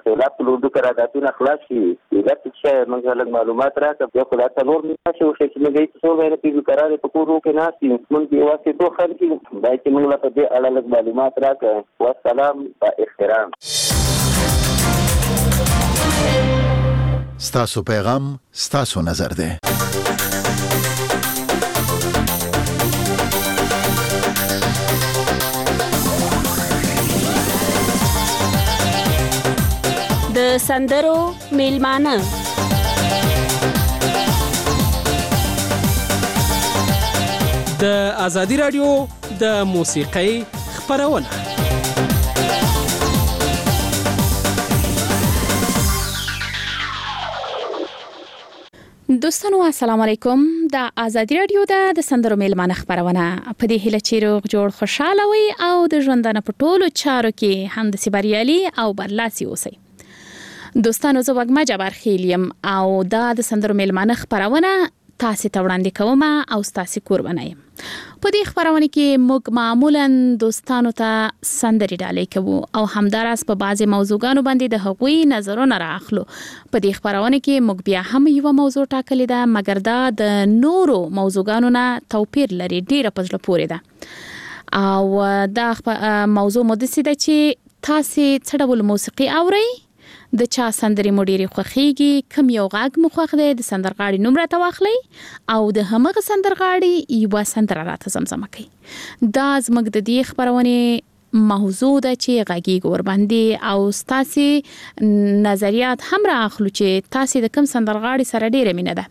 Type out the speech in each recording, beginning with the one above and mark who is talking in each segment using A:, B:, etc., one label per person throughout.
A: سیلاب په لوډو کې راګاتونه خلاص شي دا چې موږ له معلومات راکړو په خپل تلور نشي او چې موږ یې څو غیر په قرار په کورو کې ناسي موږ یې واسي دوه خلک دا چې موږ له دې اړه لږ معلومات راکړو والسلام با احترام.
B: ستاسو پیغام ستاسو نظر ده.
C: د سندرو میلمانه
D: د آزادی رادیو د موسیقۍ خبرونه.
E: دوستانو السلام علیکم. د آزادی رادیو د سندرو میلمانه خبرونه په دې هیله چې روغ جوړ خوشاله وي او د ژوندانه په ټولو چارو کې همداسې بریالي او برلاسي اوسئ. دوستانو زه وګما جبار خیلیم او دا د سندرو میلمانه خبرونه تاسو ته وړاندې کوم او تاسو قربانه یم. په دې خبرونه کې موږ معمولا دوستانو ته سندري ډالۍ کوو او همدارس په بعضي موضوعګانو باندې د حقوقي نظرونه راخلو. په دې خبرونه کې موږ بیا هم یو موضوع ټاکلې ده مګر دا د نورو موضوعګانو نه توپیر لري، ډیره په زړه پورې ده او دا موضوع مدسي ده چې تاسو څه ډول موسیقي اورئ، د چا سندري مډيري خوخيږي، کوم یو غاګ مخوخ ده، د سندرغاړي نوم راته واخلي او د همغه سندرغاړي یو سندره راته زمزمه کوي. دا زموږ د دې خبرونه موضوع ده چې غاګي ګور باندې او تاسو نظریات هم راخلو چې تاسو د کوم سندرغاړي سره ډیره مینه ده.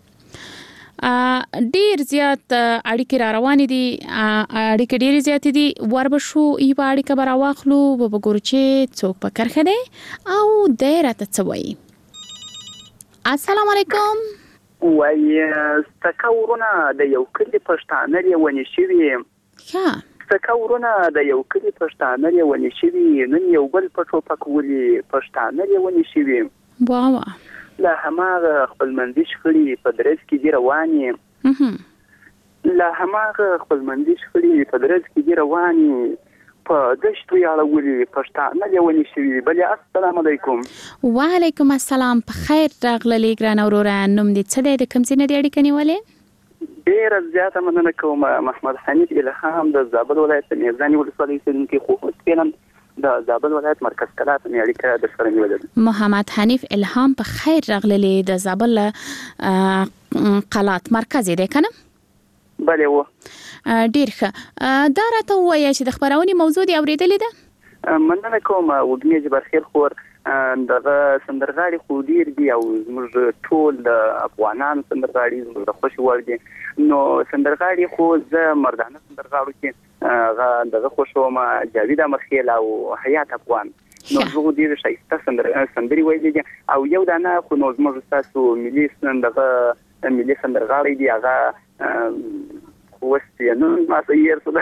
E: ډیر زیات اړیکې را روانې دي، اړیکې ډیر زیات دي. وربشو یو اړیکه برا واخلو وګورو چې څوک په کرخه ده او دایره ته څه وایي. السلام علیکم.
F: وای تکورونه د یو کلی پښتانه لري شوی.
E: ها
F: تکورونه د یو کلی پښتانه لري شوی، نن یو بل پټو پکولي پښتانه لري شوی.
E: واو
F: لا هماغه خپل منځي شخړې په درس کې دی رواني. لا هماغه خپل منځي شخړې په درس کې دی رواني په دشتو یاړولي پښتانه لونی شوی. بل السلام علیکم.
E: وعلیکم السلام. په خیر راغلی ګران اورورا. نوم دې څه دی، د کوم ځای نه دی اړیکه نیولې؟
F: ډیر زیاته مننه کوم. محمد حنیف الهام د زابل ولایت میزانی ولسوالۍ کې خو سپینم د زابل ولایت مرکز کلات مې اړیکه د سره نیولې.
E: محمد حنیف الهام په خیر راغلی د زابل قلات مرکز دی کنه؟
F: بله و.
E: ډیر ښه. دا راته وایي چې د خبرونې موضوع دی اوریدلې ده؟
F: مننه کوم. وګمې جبر خیر خور دغه سندرغاړي خو ډیر دي او موږ ټول د افغانان سندرغاړي موږ د خوشي وړ دي. نو سندرغاړي خو زه مردانه سندرغاړو کې دغه خوشوم جاوید امرخیل او حیات افغان. نو زه ډیر شایسته سندري ویلې او یو دانه خو نو زموږ تاسو ملي سندرغاړي دی هغه خوستي نو ما سیر څه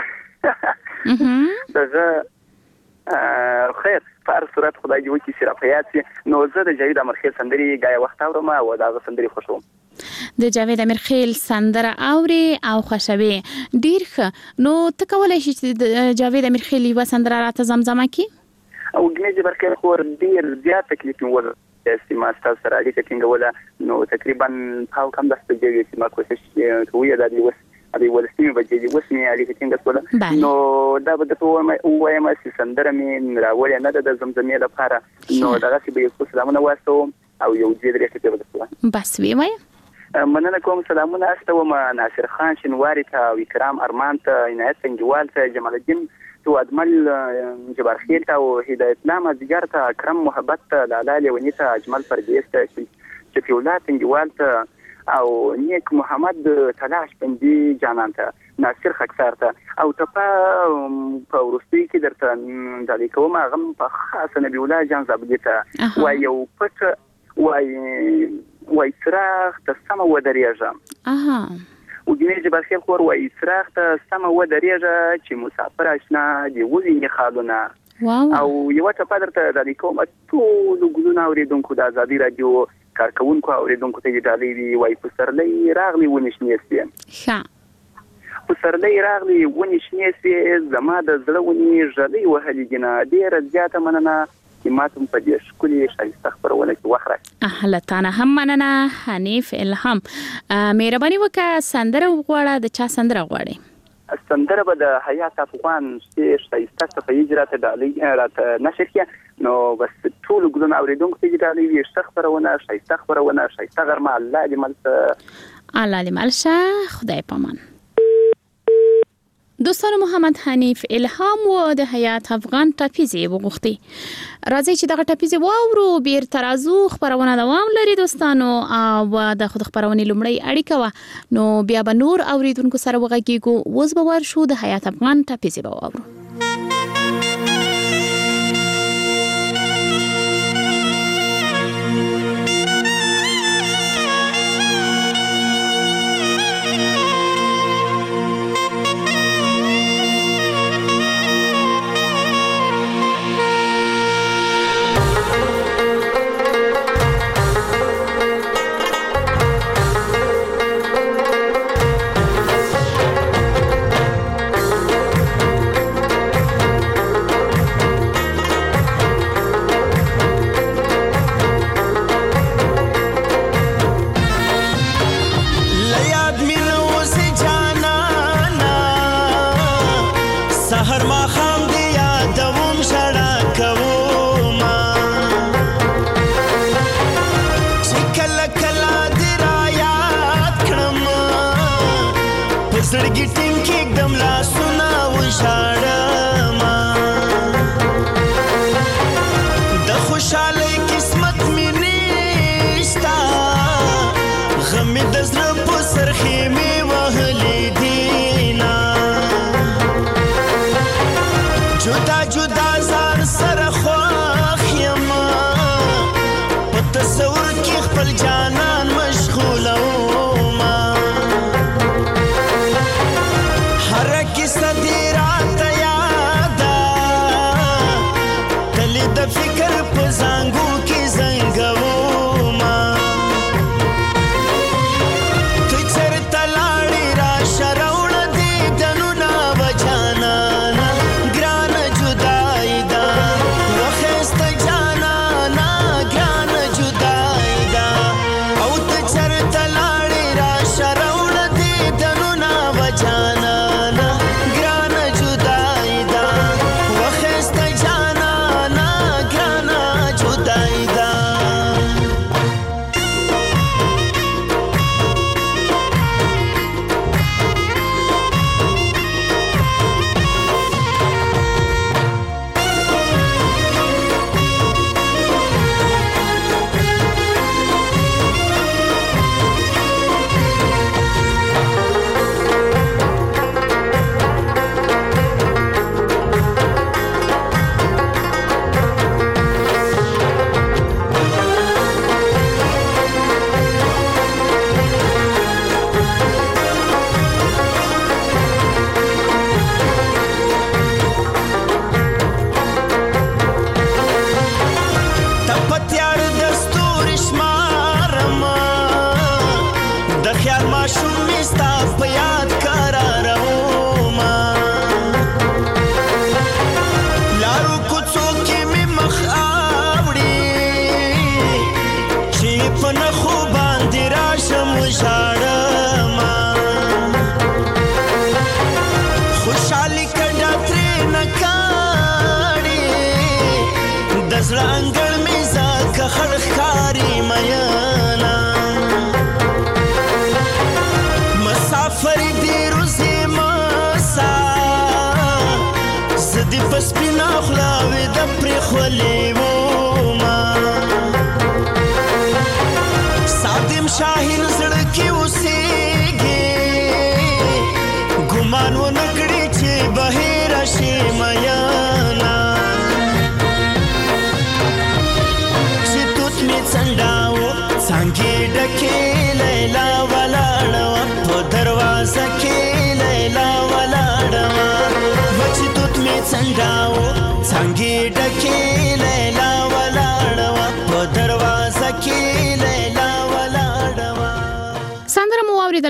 F: دغه خیر په هر صورت خدای دې وکړي چې رافیات نو زه د جاوید امرخیل سندري غایا وخت اورم او دغه سندري خوشوم.
E: د جاوید امرخیل سندره اوري او خوشوي. ډیر ښه. نو ته کولای شې چې د جاوید امرخیل یو سندره راته زمزمه کړې؟
F: او ګنې برکه خور ډیر زیات تکلیف ول استما تاسو سره اړیکه ټینګوله. نو تقریبا هاو کم داسته جوړې چې ما کوشش کوي د دې ولستي بجې دې وسمه اړیکه ټینګوله. نو دا به د وایم چې سندره مې راولې نه د زمزمې لپاره. نو دغه چې به سلامونه واسو او یو دې درې څه به
E: بس وی وای.
F: مننه کوم. سلامونه استوم ناصر خان شنواری ته او کرام ارمان ته عنایت سنجوال ته جمال الدین تو اجمل جبار خیل ته او هدایت نامه دیگر ته اکرم محبت ته لاله لونی ته اجمل پردیس ته شفیولات سنجوال ته او نیک محمد تلاش بندي جانان ته ناصر خکسار ته او ته په ورستي کې درته د کوم غم په خاصه نبی الله جان زابدي ته وای یو پټ وای سراغ ته سم ودرېږه. وګینې چې بخیر خور وای سراغ ته سم ودرېږه چې مسافر آشنا دی وځي خالونه. او یو څه په درته د کوم ټول ګلونه اوریدونکو د آزادی رادیو کارکونکو اوریدونکو ته ډالۍ وی وای په سرلې راغلی ونښنېسته.
E: ښه.
F: په سرلې راغلی ونښنېسته زما د زړه ونی ژړې وهلې جنا ډېر زیاته مننه چې ماتم په دې شکلې شایسته
E: لتانه هم مننه حنیف الهام. مهرباني وکړه سندره وغواړه. د چا سندره غواړې؟
F: سندره به د حیات افغان شایسته صفحې اجرا ته ډالۍ راته نشر کړه نو بس ټول ګلونه اوریدونکو ته ډالۍ وي خبرونه شایسته غرمه الله دې ملشه
E: خدای پامان. دوستان محمد حنیف الهام و د حیات افغان ټاپیزي وغوښتي. راځي چې دغه ټاپیزي واورو. بیر ترازو خبرونه دوام لري دوستانو او د خود خبرونه لومړی اړیکه و نو بیا به نور اوریدونکو سره وغږیږو. اوس به ورشو د حیات افغان ټاپیزي به واورو.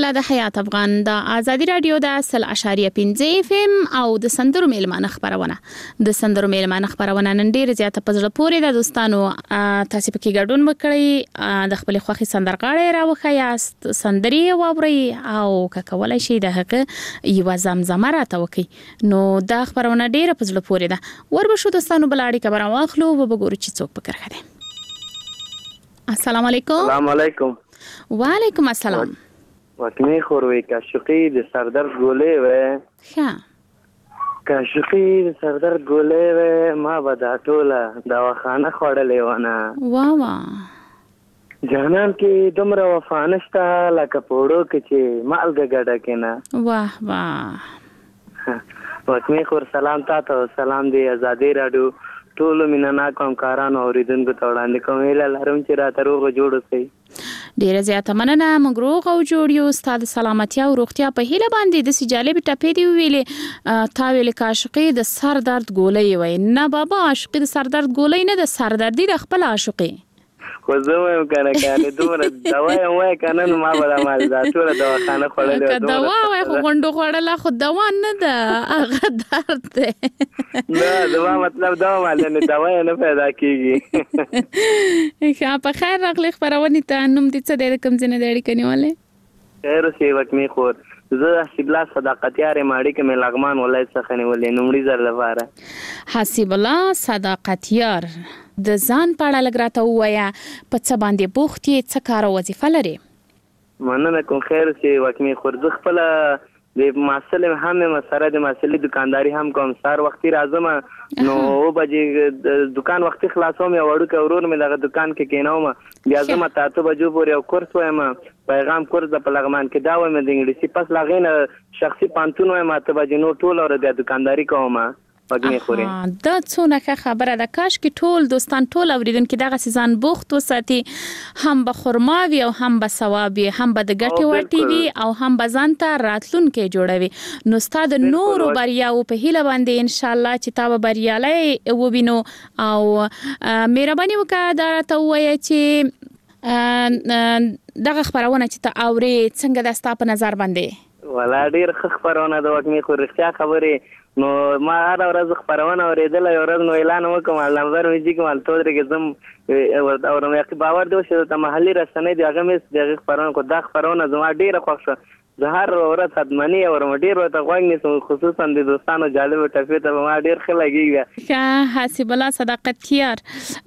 E: کوله د حیات افغان د آزادي رادیو د 100.5 اف ام او د سندرو میلمانه خبرونه. د سندرو میلمانه خبرونه نن ډیر زیاته پزړه پورې د دوستانو تاسو پکې ګډون وکړئ، د خپل خوخي سندرغاړي راوخیاست، سندري واوري او کولای شي د هغه یو زمزمه راته وکي. نو دا خبرونه ډیر پزړه پورې ده. وربشو دوستانو بلاړي خبر واخلو وبګورو چې څوک پکړه ده. السلام علیکم.
G: السلام علیکم.
E: وعلیکم السلام.
G: وکمی خوروی کاشقی د سردرد گوله و
E: ښه
G: کاشقی د سردرد گوله و ما به دا ټوله دواخانه خوړلې ونه
E: واه
G: جانان کې دومره وفا نشته لکه پوړو کې چې مالګه ګډه کېنه.
E: واه واه
G: وکمی خور سلام تاسو، سلام دی آزادي رادیو ټول مینناک همکارانو اوریدونکو ته وړاندې کوم هیله لرم چې راته روغ جوړ اوسئ.
E: ډیره زیاته مننه. موږ روغ او جوړ یو. ستاسو د سلامتیا او روغتیا په هیله باندې د سجالې ټپې دی ویلې تا ویلې کاشقي د سر درد ګولې وای نه بابا، عاشقي د سر درد ګولې نه، د سر دردي د خپل عاشقي
G: خو زه وایم کنه دومره دوا یې وای کنه نو ما به مال دا ټول دواخانه خوړلې
E: که دوا وای خو غونډو خوړله خو دوا نه ده، هغه درد ده.
G: نه دوا مطلب دوا مال نه دوا نه پیدا کیږي.
E: ښه په خیر راغلی خبرونه ته. نوم دې څه دی، کوم ځای نه دی اړیکه نیولې؟
G: خیر اوسې وکمی خور، زه حسیب الله صداقتیار ماړي کې مې لغمان ولایت څخه نیولې نومړي زر لپاره.
E: حسیب الله صداقتیار د ځان په اړه لږ راته ووایه، په څه باندې بوخت یې، څه کار او وظیفه لري؟
G: مننه کوم. خیر اوسې وکمی خور، زه خپله د محصل هم یم، سره د محصلي دکانداري هم کوم. سهار وختي راځم نو 9 بجې د دکان وختي خلاصوم، یو وړوکی ورور مې دغه دکان کې کېنوم، بیا ځم 8 بجو پورې یو کورس وایم، پیغام کورس د په لغمان کې دا وایم د انګلیسي، پس لا غینه شخصي پانتون وایم 8 بجې نو ټول اور د دکانداري کوم.
E: دا څونه ښه خبره ده. کاش کې ټول دوستان ټول اوریدونکو دغه سيزان بوخت وساتي، هم به خرما وي او هم به ثواب وي، هم به د ګټې وټي وي او هم به ځان ته راتلونکي جوړوي. نو ستاسو د نورو بریاو په هیله باندې ان شاء الله چې تاسو بریالي ووینو او مهرباني وکړه دا ته وایي چې دغه خبرونه چې ته اوري څنګه د ستاسو په نظر باندې؟
G: ولا ډیر ښه خبرونه د وکمی خو رښتیا خبرې. نو ما هر ورځ خبرونه اوریدل، یو ورځ نو اعلان وکم نمبر مې چې کوم تل درې زم او مې باور دی چې د محلي رسنۍ دی هغه مې دغه خبرونه کو دا خبرونه زما ډیره خوښ شو. زه هر ورځ خدمنی او ډیر ورته غوږ نیسم، خصوصا د دوستانو جالب ټپې ته ما ډیر ښه لګیږي.
E: ښه حسیب الله صداقتیار،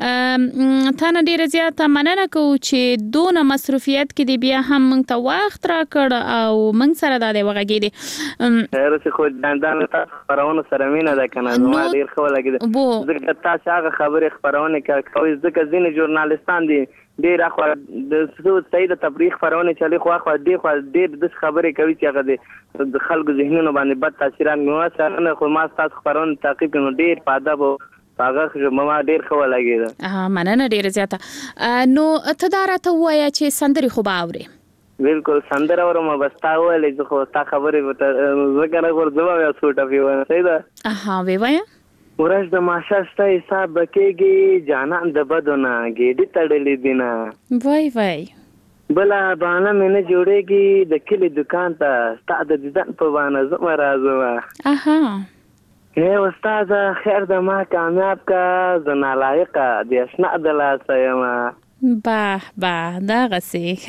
E: تا نه ډیره زیاته مننه کوو چې دونه مصروفیت کې دی بیا هم موږ ته وخت راکړ او موږ سره دا دی وغږېدې.
G: خیر اوسې خو دندانه تاسو خبرونه سره مینه ده که نه زما ډیر ښه ولګېده، ځکه تاسو هغه خبرې خپرونې کوئ، ځکه ځینې ژورنالستان دي ډیر اخوا د صحیح د تفریح خبرونه چالي خو اخوا ډیر د خبرې کوي چې هغه د خلکو ذهنونو باندې بد تاثیرات موثر نه. خو ما تاسو خبرونه تعقیب کړو ډیر په ادب او هغه ما ډیر ښه ولګېده.
E: مننه ډیره زیاته. نو ته دا راته ووایه چې سندرې خو به اورې؟
G: بالکل سندره اورم، بس تا وویلې زه خو ستا خبرې زه کنه غورځوم یو څو ټپې وایم. صحیح ده؟
E: وی وایه.
G: ورځ د ماشه ستا حساب کېږي، جانان د بدو نه ګېډې تړلې دي نه.
E: وای وای
G: بله بانه مې نه جوړېږي، د کلي دکان ته ستا د دیدن په بانه زما راځم. هی استاده خیر د ما کامیاب کا، زه نالایقه د اشنا د لاسه یم.
E: باه باه دغسې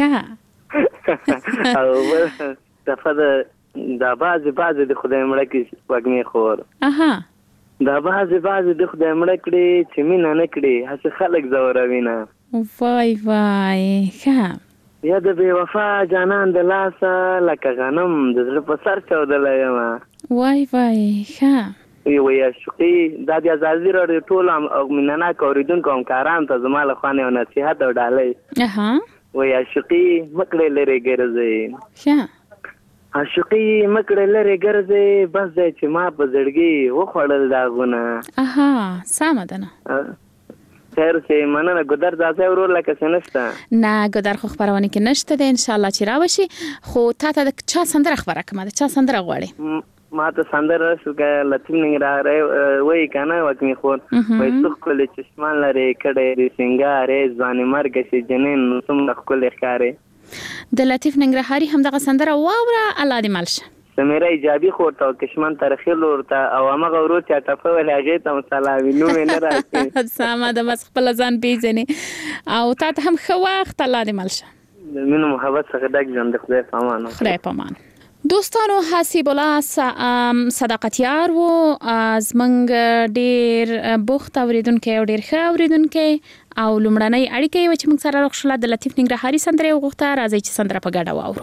E: ښه.
G: او بل دفعه دا بعضې د خدای مړه کې وږمې خور دا بعضې د خدای مړه کړي چې مینه نه کړي هسې خلک ځوروي نه.
E: وای وای ښه.
G: یا د بې وفا جانان د لاسه لکه غنم د زړه په سر چاودلی یم.
E: وای وای ښه.
G: وایي عاشقي دا د آزادي راډیو ټولو مینناک اورېدونکو همکارانو ته زما له خوا نه یو نصیحت او ډالۍ. وایي عاشقي مه کړئ لرې ګرځئ.
E: ښه.
G: عاشقي مکړه لري ګرځي، بس دی چې ما په زړګي وخوړل داغونه.
E: سمه ده نه.
G: خیر اوسې مننه. ګودر ځاځی ورور لکه څه نشته؟
E: نه ګودر خو خبرونه کې نشته دی، انشاءالله چې راوشي. خو تا ته د چا سندره خبره کومه، د چا سندره غواړې؟
G: ما ته سندره شو که لطیف ننګرهاري وایي کنه وکمې خور وایي څو ښکلې چشمان لرې کډې د سینګارې ځوانې مرګه شي جنین څومره ښکلې ښکارې.
E: د لطیف ننګرهاري همدغه سندره واوره الله دې مل شه.
G: سمیره ایجابي خور ته او کشمن تاریخي لور ته او همغه ورور چې ټپه ویل هغې ته مسلامي نوم یې نه راځي.
E: سمه ده بس خپله ځان پېژنې او تا ته هم ښه وخت الله دې مل شه.
G: د مینو محبت څخه ډک ژوند د خدای په امان.
E: خدای په امان. دوستانو حسیب الله صداقتیار و زمنګ ډیر بوخت اوریدونکو او ډیر ښه اوریدونکو او لومړنۍ اړیکې و چې موږ سره راغله د لطیف ننګرهاري سندره وغوښته. راځي چې سندره په ګډه واورو.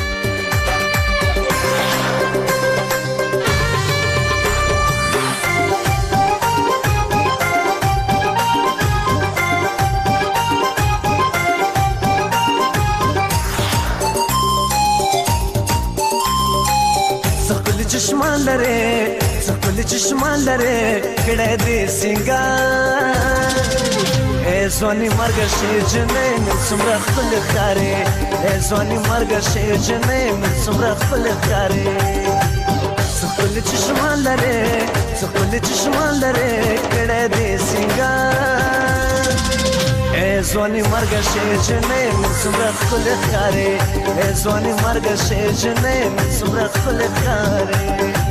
H: چشمان لره څخپل چشمان لره کړه دې سنگار ای ځواني مرګ شي جنې من څومره خپل ښکارې ای ځواني مرګ شي جنې من څومره خپل ښکارې څخپل چشمان لره څخپل چشمان لره کړه دې سنگار ای ځواني مرګ شي جنې من څومره خپل ښکارې ای ځواني مرګ شي جنې من څومره خپل ښکارې.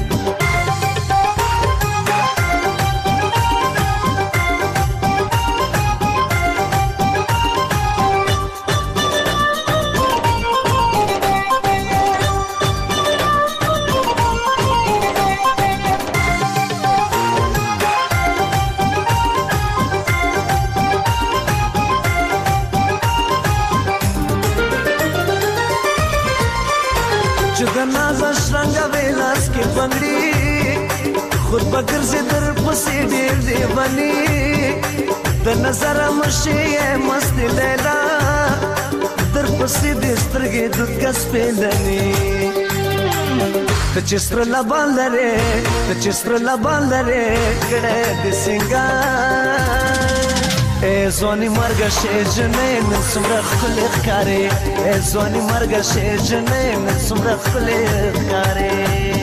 H: خود بگرزی در پسی دیر دیوانی در نظر مشی مست لیلا در پسی دیسترگی دود گس پیلنی تچستر لبان لره تچستر لبان لره کڑه دی سنگار ای ځواني مرګ شي جنې من څومره ښکلې ښکارې ای ځواني مرګ شي جنې من څومره ښکلې ښکارې.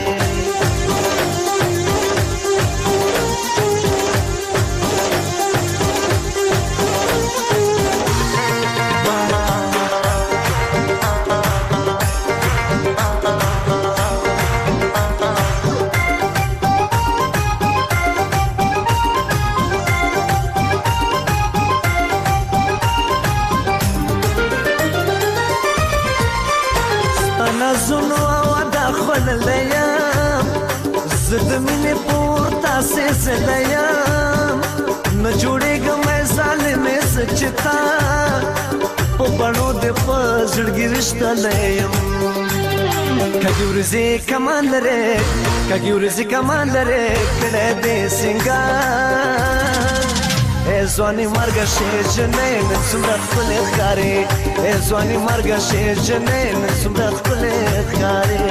H: زد مینه پورتا سے زلیم نہ جوڑے گا میں ظالم سچتا او بڑو دے پزړګي رشتہ لیم کګورزي کمان لره کګورزي کمان لره کړه دې سنگار ای ځواني مرګ شي جنې من څومره خپل ښکارې ای ځواني مرګ شي جنې من څومره خپل ښکارې.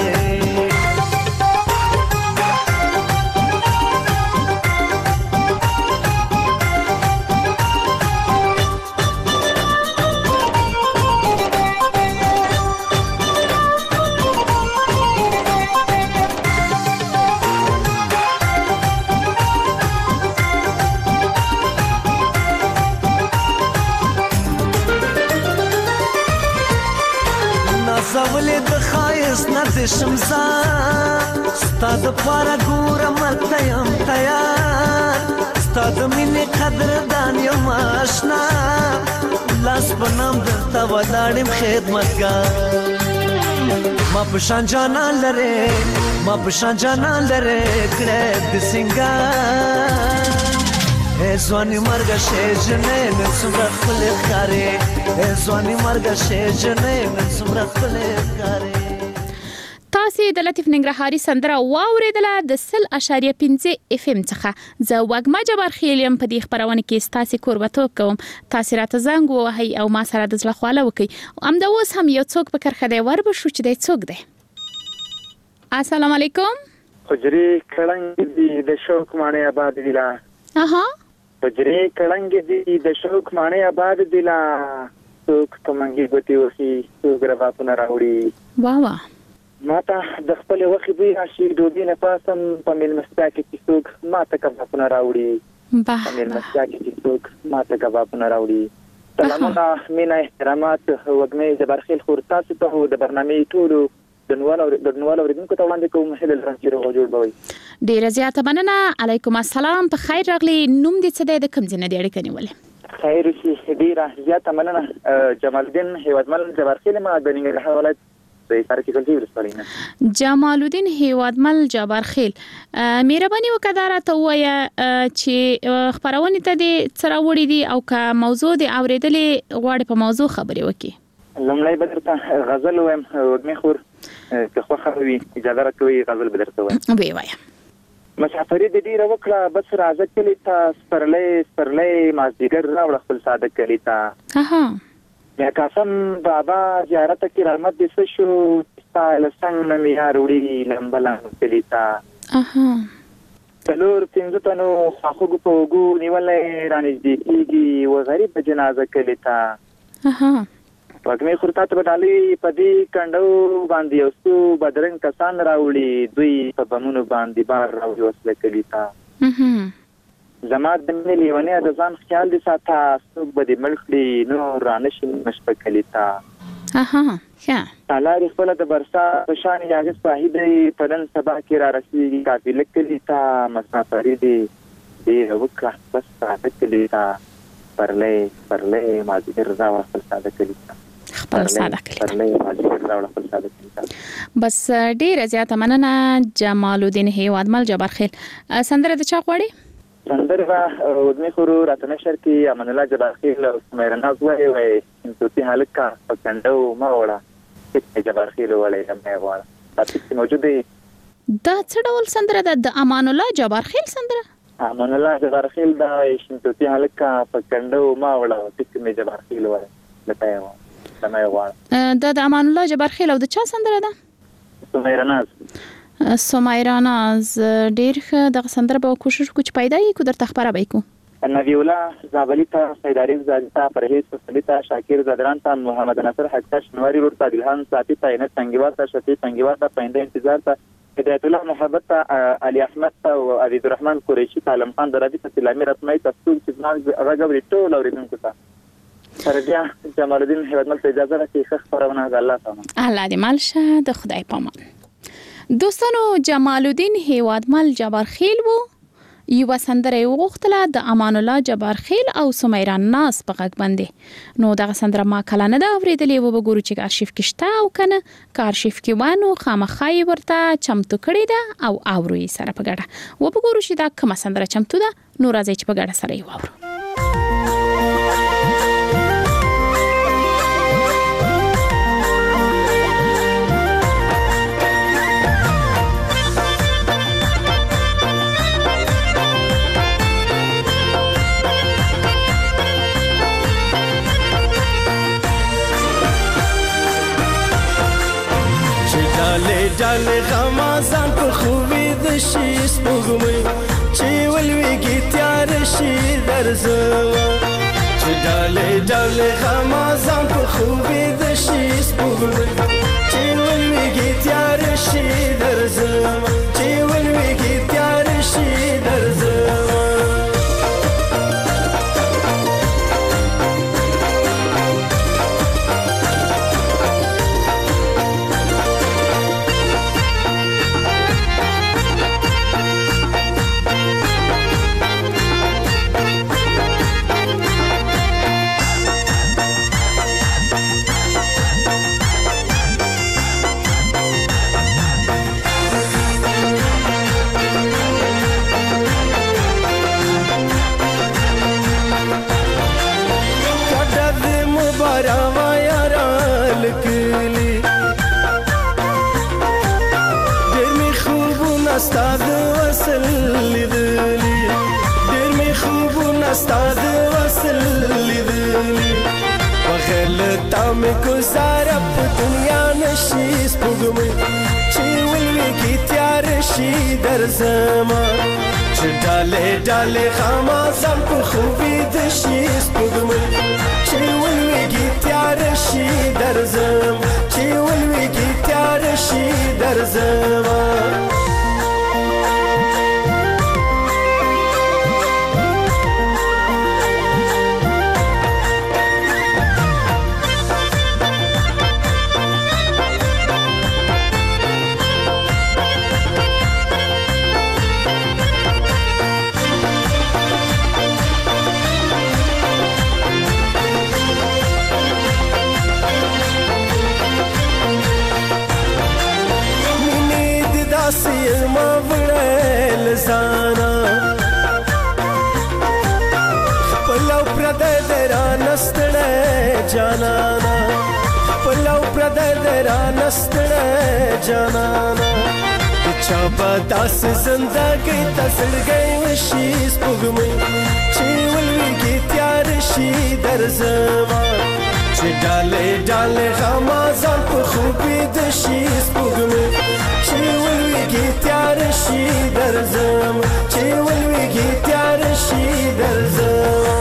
H: زولې د خایس نه د شمزا ستاد پارا ګور مرته یم تیار ستاد مینې قدردان یم آشنا لاس پنام درته ولاړم خدمتګار ما پشان جانان لره ما پشان جانان لره کړه د سنگار ای ځواني مرګ شي جنې من څومره خپل ښکارې ای ځواني مرګ شي جنې من څومره خپل ښکارې.
E: تاسو د لطیف ننګرهاري سندره واوریدله د 0.5 FM څخه. زه وګما جبار خیلیم په دې خبرونه کې تاسو کوربتوب کوم. تاسو راته زنګ ووهئ او ما سره د ځله خواله وکئ. امدا اوس هم یو څوک په کرخه دی ور بشو چې دی څوک دی. السلام علیکم.
I: حجري کړنګ دی د شوق معنی آباد دی لا.
E: اها
I: حجري کړنګ دی د شوق معنی آباد دی لا. څوک کومنګي ګوتی وسی څوک روا پنه راوړي.
E: واه واه
I: ماته د خپل وخت بوی راشي ډوډۍ نه پاسم په مېلمستیا کې چې څوک ماته کبابونه راوړي په مېلمستیا کې چې څوک ماته کبابونه راوړي. سلامونه مینا احترامات وګمې جبارخیل خور تاسو ته د برنامې ټولو د نوال اوریدونکو ته وړاندې کوم هله لرونکي روغ جوړ بوي.
E: ډیره زیاته مننه. علیکم السلام. په خیر راغلی. نوم دې څه دی؟ د کوم ځای نه دی اړیکه نیولې؟
I: خیر شي. ډیره زیاته مننه. جمال الدین هیوادمل جبارخیل ما د ننګرهار ولایت
E: جمال الدین هیوادمل جبارخیل، مهرباني وکړه راته ووایه چې خبرونه ته دې څه راوړي دي او که موضوع دې اورېدلې غواړې په موضوع خبرې وکړي.
I: لومړی به درته غزل وایم وګمې خور که خوښه وي اجازه راکوي غزل به درته وایم.
E: وی وایه.
I: مسافري د ډیره وکړه بس راځه کلی ته سپرلی مازدیګر راوړه خپل ساده کلی ته. یا قاسم بابا زیارت کی رحمت دې شو ستایل څنګه مې یاروړي لمبلا کلیتا. څلور پنځه تنو خواخوږو په وګو نیولې رانږدې کېږي و غریب جنازه کلیتا. وګمې خورتا ته بدالي په دې کندو باندې اوسو بدرنګ کسان راوړي دوی په بمونو باندې بار راوړي وسله کلیتا. زما د مینې لیونی د ځان خیال دې ساته څوک به دې مړ کړي نور رانشي مشپه کلیتا. تالارې خپله د برسا په شان یاغس واحدې په نن سبا کې را رسېږي قافله کلیتا. مسافري دې ډېره وکړه بس ساده کلیتا. پرلی مازدیګر راوړه خپل ساده کلیتا. بس
E: ډېره زیاته مننه جمال الدین هیوادمل جبارخیل. سندره د چا غواړي؟
I: سندره وګمې خورو راته نشر کې امان الله جبارخیل او سمیرا ناز وایي انتوتی هلکه په کنډو ما وړه جبارخیل وړی لمې غواړه. تاسو موجود دی.
E: دا څه ډول سندره ده؟ د امان الله جبارخیل سندره؟
I: امان الله جبارخیل دا انتوتی هلکه په کنډو ما وړه مې جبارخیل وړی لمې غواړه.
E: دا د امان الله جبارخیل او د چا سندره ده؟
I: سمیرا ناز.
E: سمیرا ناز ډیر ښه. دغه سندره به کوشش وکړو چې پیدا یې کو درته خبره به کو.
I: نبی الله زابلی ته سیداری زادی ته پرهیز حسنی ته شاکر زادران ته محمد نصر حقا شنواری ورته عادلحان صافی ته عینت تنگیوار ته شفیع تنگیوار ته پاینده انتظار ته هدایت الله محبت ته علی احمد ته او عبید الرحمن قریشی ته علم خان درابی ته سلامی رسمي ته ټول چې ځان راغوري ټول اوریدونکو ته سره بیا جمال الدین هیوادمل ته اجازه راکړئ ښه خبرونه الله تعالی.
E: الله دې مل شه. د خدای پامان. دوستانو جمال الدین هیوادمل جبارخیل وو. یو سندره وغوښتله د امان الله جبارخیل او سمیرا ناز په غږ باندې. نو دغه سندره ما کله نه ده اورېدلې. وګورو چې ارشیف کې شته او کنه که ارشیف کې وانه خامخا یې ورته چمتو کړې ده او اورو یې سره په ګډه. وګورو چې دا کومه سندره چمتو ده. نو راځي چې په ګډه سره یې واورو.
J: ډاله غمازان په خوبې د شي سپوږمۍ چې ولویږي تیار شي درځم چې ډاله غمازان په خوبې د شي سپوږمۍ چې ولویږي تیار شي درځم چې ولویږي تیار شي درځم. استاد وصل لیدلی ډېر می خوبونه استاد وصل لیدلی وغلطه مې گزاره په دنیا نشي سپوږمۍ چې ولویږي تیار شي درځم چې ډالې غمازان په خوبې د شي سپوږمۍ چې ولویږي تیار شي درځم چې ولویږي تیار شي جانانا پلو پردر دران ستړی جانانا چا به داسې زندګۍ ته زړګی وشي سپوږمۍ چې ولویږي تیار شي درځما چې ډالۍ ډالۍ غمازان په خوبې د شي سپوږمۍ چې ولویږي تیار شي درځما چې ولویږي تیار شي درځما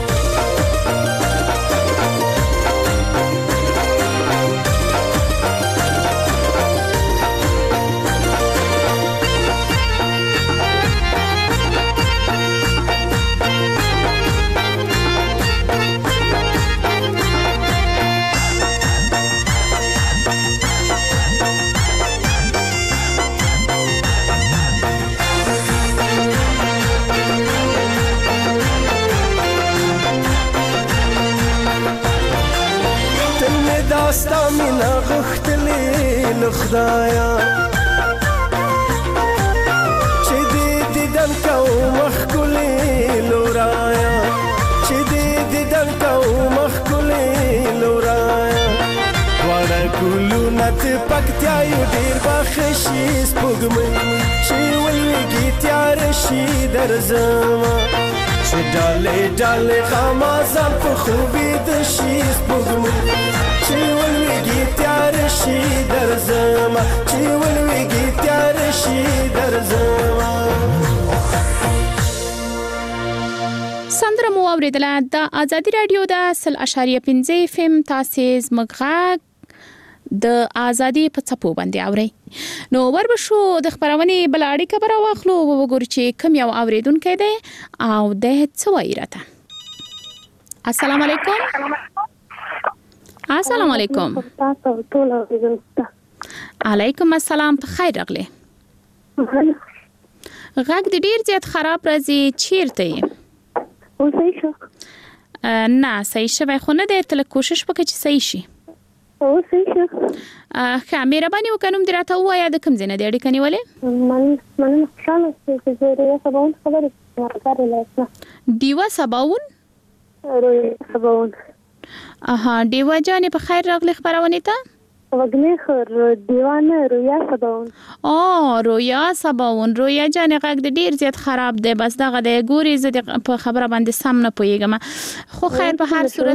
J: ستا مینا غختلی لخدایا چې دې دیدن کو مخکلی لورایا چې دې دیدن کو مخکلی لورایا واړه ګلونه ته پکتیا یو ډیر بخشي سپوږمۍ چې ولویږي تیار شي درځما چې ډالۍ ډالۍ غمازان په خوبې د شي سپوږمۍ چې ولویږي تیار شي درځما چې ولویږي تیار شي درځما
E: سندره مو اوریدله د آزادي رادیو د 100.5 FM تاسو زموږ غږ د ازادي په څپو باندې اوري نو وربشو د خبرونه بل اړیکه پر واخلو وګور چې کوم یو اوریدونکو دی او د څه وایي راته السلام علیکم السلام علیکم علیکم السلام په خیر راغلی غږ د ډیر زیات خراب راځي چیرته یې نه صحیح شوی خو نه دی تل کوشش وکړه چې صحیح شي ښه مهرباني وکړئ نوم دې راته ووایه د کوم ځای نه دې اړیکه نیولې ډیوه سباون ډیوه جانې په خیر راغلی خپرونې ته
K: وګنې خور دیوانه رویا سباون
E: رویا سباون رویا جانې غږ د ډیر زیات خراب دی بس دغه د ګوري زه په خبره باندې سم نه پوهیږم خو خیر په هر صورت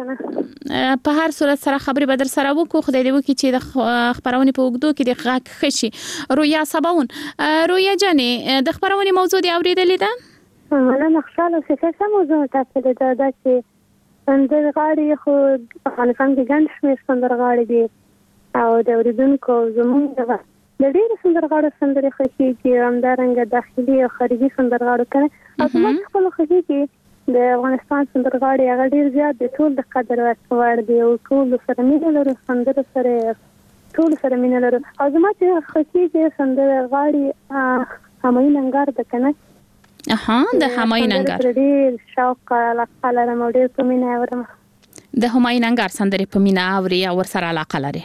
E: سره خبرې به در سره وکړو خدای دې وکړي چې د خبرونې په اوږدو کې د غږ ښه شي رویا سباون رویا جانې د خبرونې موضوع دې اورېدلې ده
K: مننه خوشحاله اوسئ څه موضوع تاسو لیدلې ده چې سندرغاړي خو افغانستان کې ګڼ شمېر سندرغاړي دي او د اوریدونکو زموږ د ډېرو سندرغاړو سندرې خوښېږي همدارنګه داخلي او خارجي سندرغاړو کنه او زموږ خپل خوښېږي د افغانستان سندرغاړي هغه ډېر زیات د ټول د قدر وړ دي او ټول سره مینه لرو سندرو سره ټول سره مینه لرو او زما چې خوښېږي سندرغاړي همایون انګار ده کنه
E: د همایون انګار
K: ډېر شوق علاقه لرم او ډېر په مینه اورم
E: د همایون انګار سندرې په مینه اوري او ورسره علاقه لري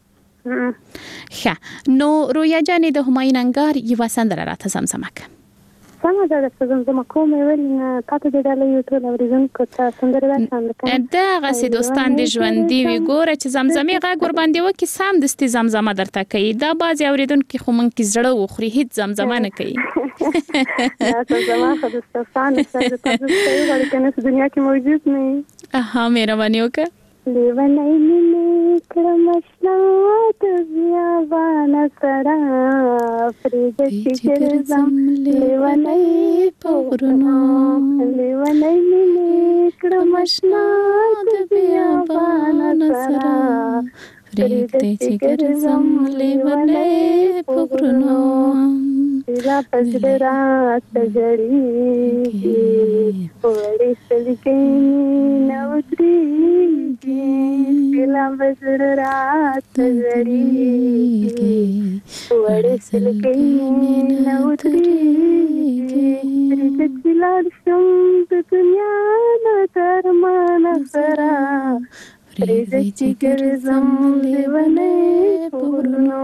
E: ښه نو رویا جانې د همایون انګار یوه سندره راته زمزمه کړه
K: سمه ده چې زمزمه کوم ویل نه تاسو دې ډالۍ یو ټول اوریدونکو ته سندره راځم
E: دغسې دوستان دې ژوندي وي ګوره چې زمزمې غږ ورباندې وکړي سمدستي زمزمه درته کوي دا بعضې اوریدونکي خو موږ کې زړه وخوري هیڅ زمزمه نه کوي
K: زمزمه خو د ستاسو سره تاسو غواړئ کنه په دنیا کې موجود نه
E: مهرباني وکړه
K: لیونی مینې کړم اشنا د بیابانه سره پرېږده چې ګرځم لیونی په غرونو لیونی مینې کړم اشنا د بیابانه سره پرېږده چې ګرځم لیونی په غرونو لا پزړه راته جړېږي وړې سترګې نه ودرېږي لا پزړه راته جړېږي وړې سترګې نه ودرېږي پرېږده چې لاړ شم د دنیا نه تر مانه سره پرېږده چې ګرځم لیونی په غرونو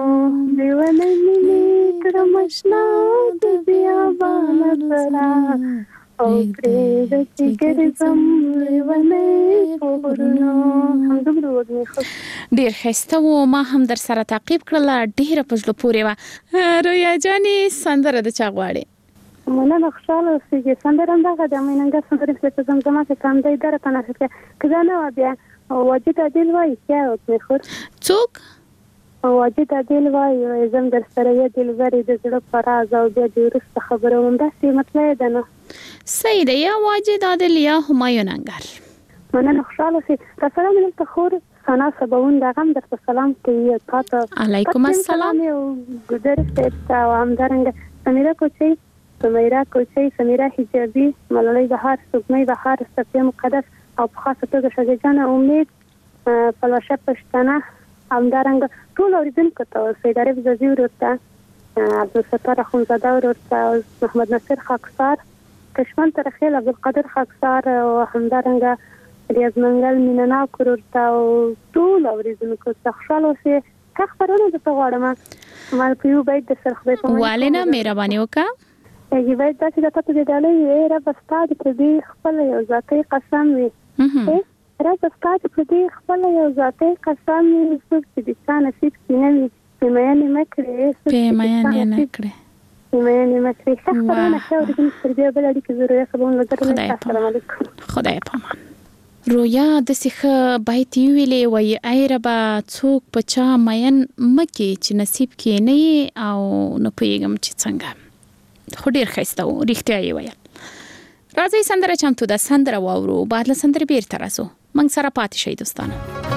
K: لیونی مینې کړم اشنا د بیابانه سره او پرې د ګرځم لیونی په غرونو. همدومره وږمې خوش.
E: ډیر ښایسته و. ما هم در سره تعقیب کړله. ډیره په زړه پورې وه. رویا جانې سندره د چا غواړې؟
K: مننه، خوشحاله اوسېږي. سندره همدغه ده، میننګر سندرې چې په زمزمه کې کاندی دره په نښه کې. که دا نه وه بیا واجد عادل وایي کیا وږمې خور.
E: څوک؟
K: واجد عادل وایي زم در سره یې دلبرې د زړه په راز او بیا د وروسته خبره وم. داسې مطلع ده نه.
E: صحیح ده. یا واجد عادل یا همایون انګر.
K: مننه، خوشحاله اوسې. راسره مې دلته خور ثنا صباون د غم درته سلام کوي. تاته
E: علیکم السلام.
K: او ګودر صاحب ته او همدارنګه سمیرا کوچی، سمیرا کوچی، سمیرا حجابي، ملالۍ بهار، سپوږمۍ بهار، صفیه مقدس او په خاصه توګه شاګرد جان امید، پلوشه پښتنه، همدارنګه ټول اوریدونکو ته، سید عارف زازي ورته، عبدالستار اخونزاده ورته، محمد نصیر خاکسار، کشمن ترخیل، عبدالقادر خاکسار او همدارنګه ریاض منګل مینناک ورته او ټول اوریدونکو ته خوشاله اوسئ. که خبرونه درته غواړم ما په یو بیت د سر خدای په امان
E: والینه مهرباني وکړه.
K: یی باید داسې د تاسو د ډالۍ رب استاد په دې خپل یو ذاتي قسم وي. رب استاد په دې خپل یو ذاتي قسم وي چې د ځان نصیب کې نه وي. پیمایانې مکړې،
E: پیمایانې نه کړې،
K: پیمایانې مکړې. خبرونه ښه اوریدونکو تر دې بل اړیکې ضروري خبرونه لري. السلام علیکم.
E: خدای په امان. رویا داسې ښه بیت یې ویلې وایي ای ربه څوک په چا مین مکې چې نصیب کې نه یې او نه پوهېږم چې څنګه. خو ډیر ښایسته و، رښتیا یې ویل. راځئ سندره چمتو ده، سندره واورو، بعد له سندرې بیرته راځو. موږ سره پاتې شئ دوستانو.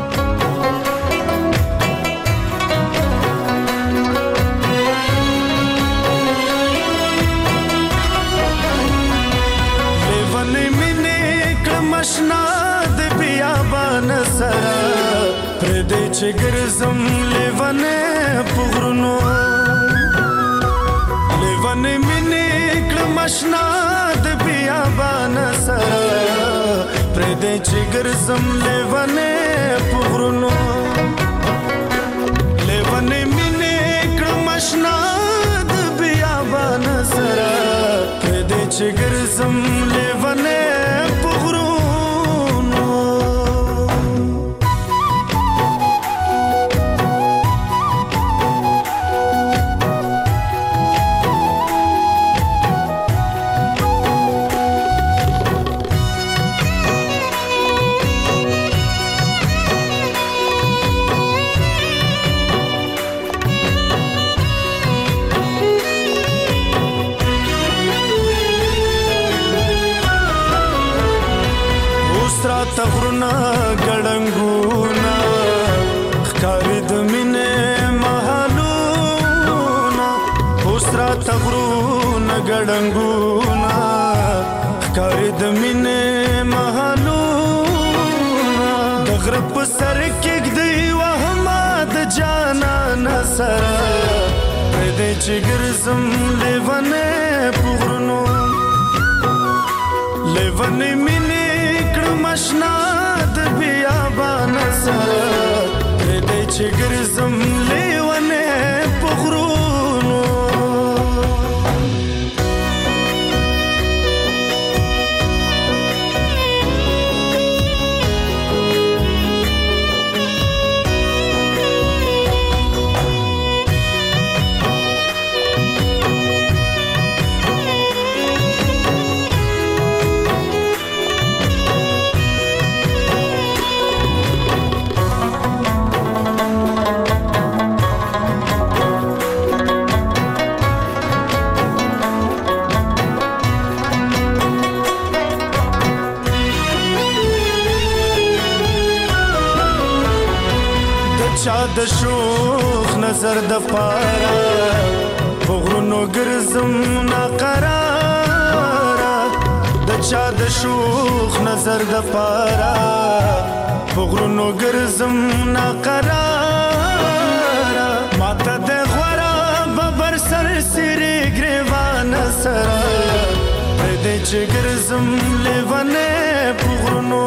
H: لیونې مینې کړم اشنا د بیابان سره، پرېږدی چې ګرځم لیونې په غرونو. لیونې مینې کړم اشنا د بیابان سره، پرېږدی چې ګرځم لیونې په غرونو. لیونې مینې کړم اشنا د بیابان سره، پرېږدی چې ګرځم لیونې په غرونو. تغرنا ګړنګونا ښکاري د مینې محلونا، اوسرا تغرنا ګړنګونا ښکاري د مینې محلونا. د غره په سر کېږدی وهمه د جانان سره، پرېږدی چې ګرځم لیونې په غرونو. لیونې مینې مشنا د بیابان سره، پرېږدی چې ګرځم لیونې په غرونو. چا د شوخ نظر د پاره، په غرونو ګرځم ناقراره. د چا د شوخ نظر د پاره، په غرونو ګرځم ناقراره. ماته د غوره ببر سر سری ګریوان سره، پرېږدی چې ګرځم لیونې په غرونو.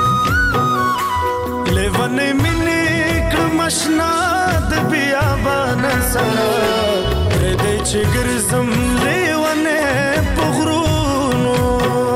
H: لیونې مینې مشنا د بیابان سره، پرېږدی چې ګرځم لیونې په غرونو.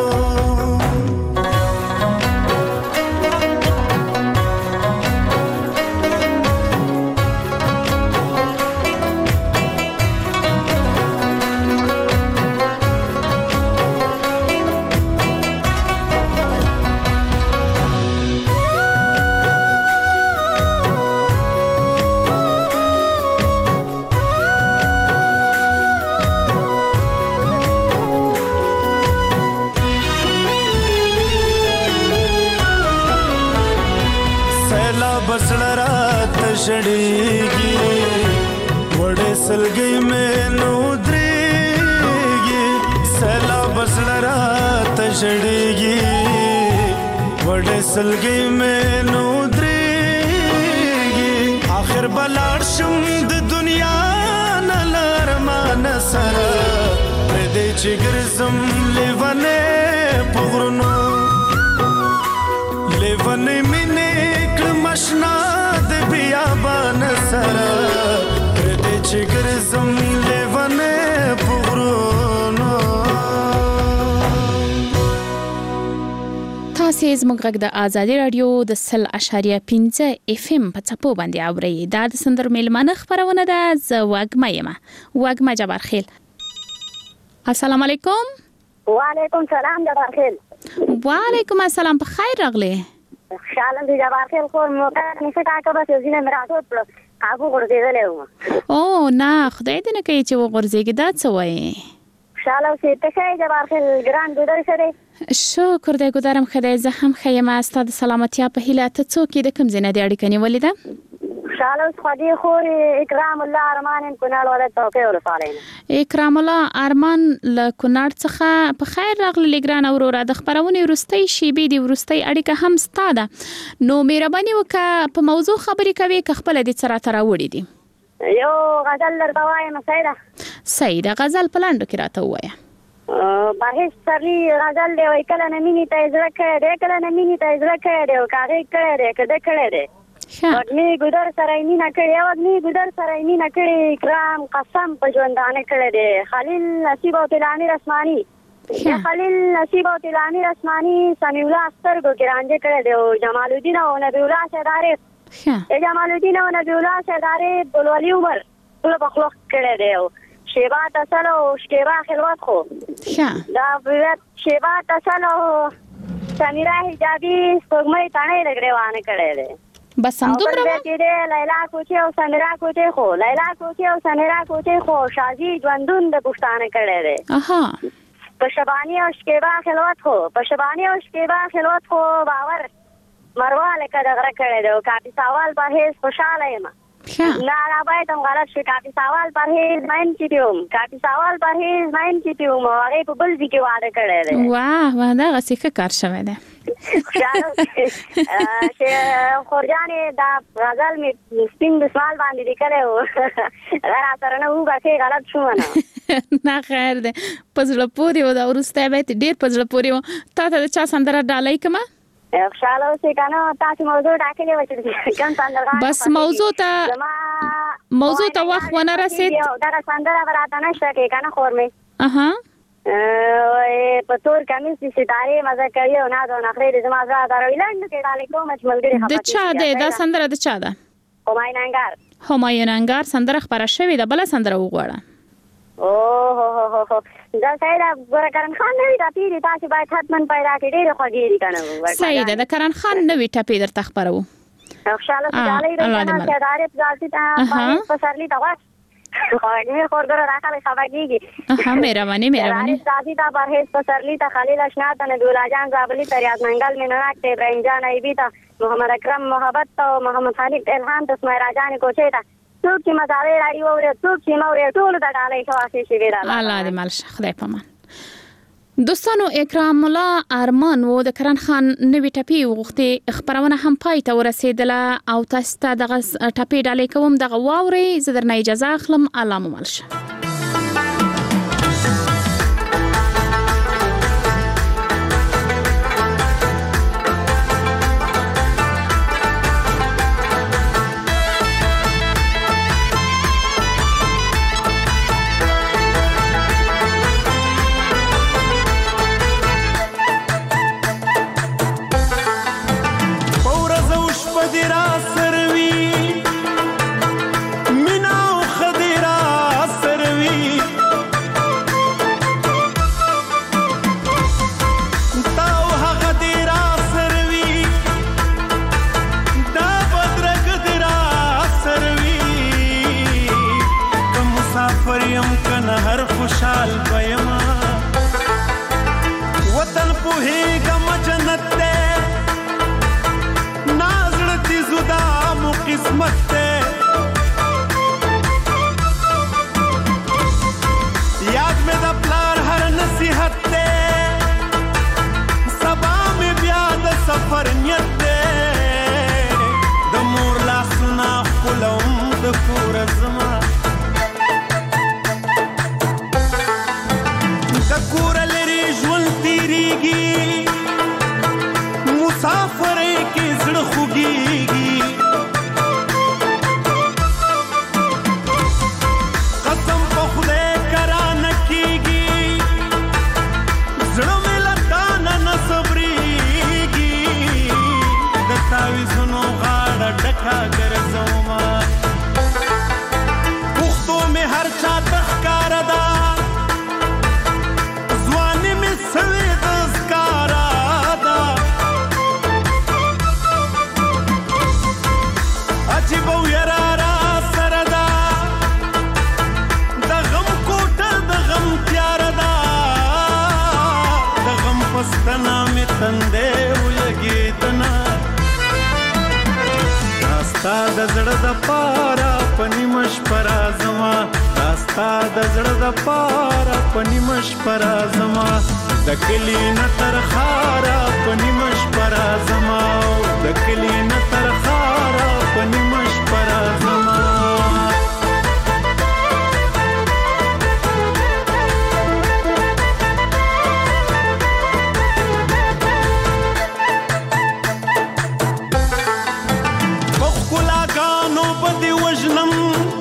J: بسړه راته شړېږي وړې سلګۍ مې نو درېږي سیلاب بسړه راته شړېږي وړې سلګۍ مې نو درېږي آخر به لاړ شم د دنیا نه له ارمانه سره پرېږدی چې ګرځم لیونی په غرونو لیونی مینې کړم اشنا د بیابان سره پرېږدی چې ګرځم لیونی په غرونو.
E: تاسې زموږ غږ د آزادي راډیو د 100.5 FM په څپو باندې اورئ. دا د سندرو میلمانه خپرونه ده. زه وږمه یم. وږمه جبارخیل. السلام علیکم.
K: وعلیکم سلام جبارخیل.
E: وعلیکم السلام. په خیر راغلی.
K: شالم دی جبارخیل خور موقع نشه کاکه بس یو ځینې مې راټول کړو هغه غورځېدلی وم.
E: او نه خدای دې نه کوي چې وغورځېږي. دا څه وایې؟
K: شاله اوسې ته ښه یې جبارخیل ګران ګودر ښه دی؟
E: شکر دی ګودرم ښه دی. زه هم ښه یم. ستا د سلامتیا په هیله. ته څوک یې؟ د کوم ځای نه دې اړیکه نیولې ده؟
K: شاله اوس خوږې خورې اکرام الله ارمان یم کونړ ولایت توقع ولسوالۍ نه.
E: اکرام الله ارمان له کونړ څخه. په خیر راغلې ګرانه وروره. د خپرونې وروستۍ شیبې دي وروستۍ اړیکه هم ستا ده نو مهرباني وکړه په موضوع خبرې کوې که خپله دې څه راته راوړي دي؟
K: یو غزل درته وایم سیده.
E: سیده غزل په لنډو کې راته ووایه.
K: پرهیز پسرلي غزل دی وایي کله نه مینې ته یې زړه کړی دی کله نه مینې ته یې زړه کړی دی او که هغې کړی دی که ده کړی دی وږمې ګودر سره یې مینه کړې وږمې ګودر سره یې مینه کړې اکرام قسم په ژوندانه کړی دی خلیل نصیب او تلامیر اسماني خلیل نصیب او تلامیر اسماني سمیع الله سترګو کې رانجه کړی دی او جمال الدین او نبی الله شهدارې جمال الدین او نبی الله شهدارې بلولي عمر ټوله په خلق کړی دی او شیبا تصل او شکیبا خلوت خو دا شیبا تصل او سمیرا حجابي سپوږمۍ تڼۍ لګریوانه کړی دی.
E: بس هم دومره
K: لیلا کوچي او سمیرا کوچي خو لیلا کوچي او سمیرا کوچي خو شازي ژوندون د پښتانه کړی دی. په شبانی او شکیبا خلوت خو په شبانی او شکیبا خلوت خو باور مرواله کډغره کړی دی او کاپی سوال په هیڅ خوشاله یم. نه را باید هم غلط شي کاپی سوال پرهیز مین کیتیوم کاپی سوال پرهیز مین کیتیوم او هغې په بل ځای کې واده کړی دی.
E: واه دغسې ښه کار شوی دی.
K: خورجانې دا غزل مې سپین دسمال باندې لیکلی و را سره نه وبښې غلط شومه نه.
E: نه خیر دی. په زړه پورې و دا وروستی بیت ډېر په زړه پورې و. تا ته د چا سندره ډالۍ کړمه؟
K: خوشاله اوسې که نه تاسې موضوع ټاکلې وه چې کوم سندرغاړی
E: بس موضوع ته وخت ونه رسېد.
K: دغه سندره به راته نه شته کې که نه خور مې په تور کمیس د ستارې مزه کوي او ناز او نخرې د زما زړه دروي لنډو کې ډالۍ کومه چې ملګري
E: د چا دی دا سندره؟ د چا ده؟
K: همایون انګار.
E: همایون انګار سندره خپره شوې ده. بله سندره وغواړه.
K: دا سیده ګوره کرن خان نوي ټپې دي تاسې باید حتما پیدا کړي ډېرې خوږې دي که نه.
E: سیده د کرن خان نوي ټپې درته خپروو.
K: خوشحاله ډالۍ رسنه سیدارې پزالتي ته پسرلي ته غوښ خوږې خور ګوره راخلې خبر کېږي.
E: مهرباني
K: سازي ته پرهیز پسرلي ته خلیل اشنا ته نبیالله جان زابلي ته ریاض منګل مینهناک ته ابراهیم جان ایبي ته محمد اکرم محبت ته محمد خالد الهام ته اسماعیل راجانې کوچۍ ته څوک چې مزاوی راډیو اوري څوک چې موري ټول د ډالۍ خواصې شي ویرا
E: الله دې مالشه خدای پامان. دوستانو اکرام الله ارمان و د کرن خان نوې ټپې وغوښتې خپرونه هم پای ته ورسېدله او تاسو ته دغه ټپې ډالۍ کوم دغه واورئ. زه درنه اجازه اخلم. الله مو مالشه.
J: وطن په هیګه مجنت ده نازړ دي زدا قسمت ته یاد مې د پلار هر نصیحت ته سبا مې بیا د سفر نیت ته د مور لاسونه ښکلوم د کوره زما د کوره لرې ژوند تېرېږي مسافرۍ کې زړه خوږېږي قسم په خدای کرانه کېږي زړه مې له تانه نه صبرېږي د تاویزونو غاړه ډکه ګرځومه پښتو مې هر چا ته ښکاره ده ځواني مې سوې د ښکاره ده عجیبه ویره را سره ده د غم کوټه د غم تیاره ده د غم په ستنه مې تندی ولګېدنه دا ستا د زړه دپاره په نیمه شپه راځمه دا ستا د زړه دپاره په نیمه شپه راځمه د کلي نه تر ښاره په نیمه شپه راځمه د کلي نه تر ښاره په نیمه شپه راځمه په ښکلاګانو به دې وژنم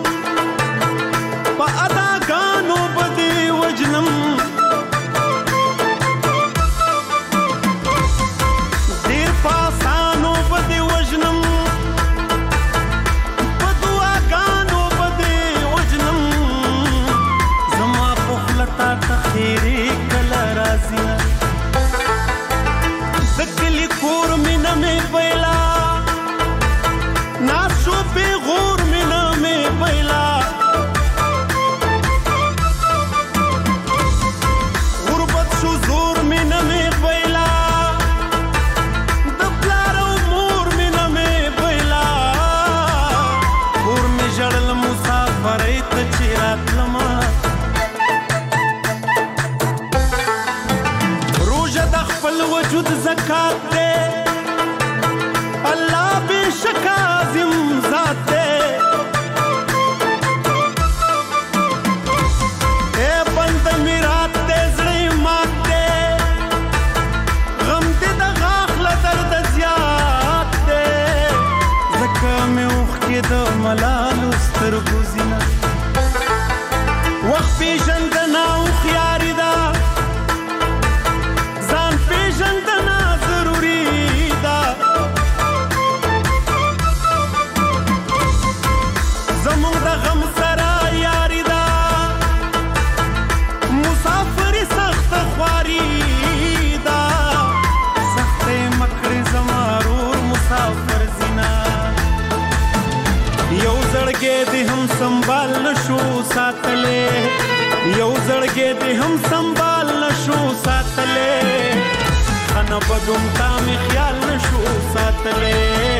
J: په اداګانو به دې وژنم ډېر په اسانو به دې وژنم په دعاګانو به دې وژنم زما په خوله تا ته خیرې کله راځي نه د کلي کور مینه مې پیلا ناسو پیغور مینه مې پیلا غربت شو زور مینه مې پیلا د پلار او مور مینه مې پیلا کور مې ژړل مسافرۍ ته چې راتلمه روژه د خپل وجود زکات دی الله بېشک عظیم ذات دی ای بنده مې رات دی زړه یې مات دی غم دې د غاښ له درده زیات دی ځکه مې اوښکې د ملالو سترګو ځینه وخت پېژندنه هوښیاري ده ځان پېژندنه ضروري ده زمونږ د غم سره یاري ده مسافري سخته خواري ده سختۍ مکړې زما رور مسافر زینه یو زړګی دې هم سنبال نشو ساتلی یو زړګی دې هم سنبال نشو ساتلی ښه نه بدوم تا مې خیال نشو ساتلی